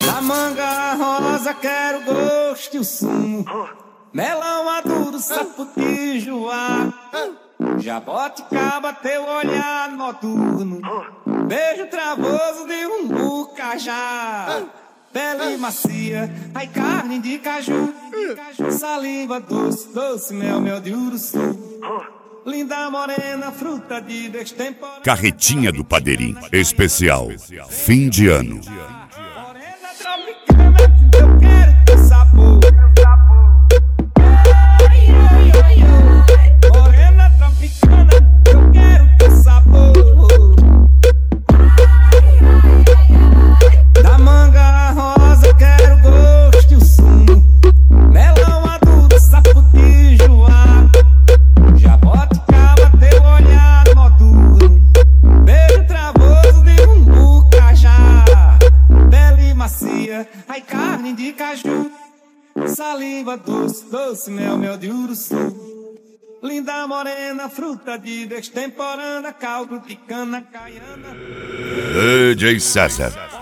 Da manga rosa quero gosto e o sumo, melão maduro, saputijoá, jaboticaba teu olhar noturno, beijo travoso de um bucajá, pele macia, ai carne de caju, saliva doce, doce mel, mel de uruçu, linda morena, fruta de destemporada. Carretinha do Padeirinho, especial, fim de ano. Morena tropicana, eu quero teu sabor. Morena tropicana, eu quero teu sabor. Da manga rosa quero gosto e o sumo, melão maduro, saputijoá, jaboticaba teu olhar noturno, beijo travoso de um bucajá, pele macia, ai carne de caju, saliva doce, doce mel, mel de uruçu, linda morena, fruta de destemporada, caldo de cana caiana. DJ César.